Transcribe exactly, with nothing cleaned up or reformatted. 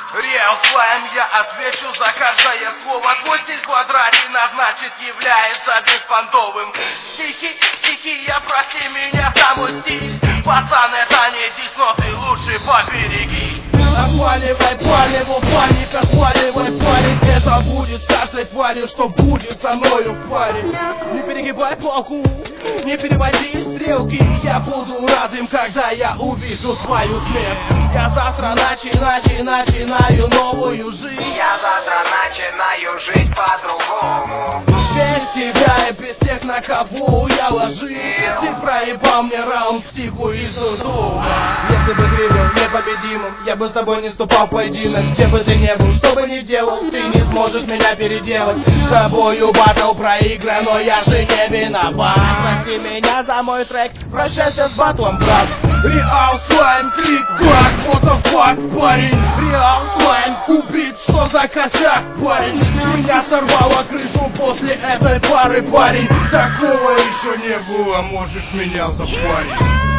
Реал слайм, я отвечу за каждое слово. Твой стиль квадратина, значит является беспонтовым. Тихий, тихий, я прости меня за мой стиль. Пацан, это не дис, но ты лучше побереги. Отваливай, палеву, паника, сваливай, парень. Это будет с каждой тварью, что будет со мною в паре. Не перегибай палку, не переводи стрелки. Я буду рад им, когда я увижу свою смерть. Я завтра начи, начи, начинаю новую жизнь. Я завтра начинаю жить по-другому. Без тебя и без тех, на кого я ложил. Ты проебал мне раунд психу из дома. Если бы ты был непобедимым, я бы с тобой не вступал в поединок. Где бы ты не был, что бы ни делал, ты не сможешь меня переделать. С тобою батл проигран, но я же не виноват. Прости меня за мой трек, прощайся с батлом, брат. Реал слайм, клик-клак, what the fuck, парень. Реал слайм, убит, что за косяк, парень. Меня сорвало крышу после этой пары, парень. Такого еще не было, можешь меня запарить.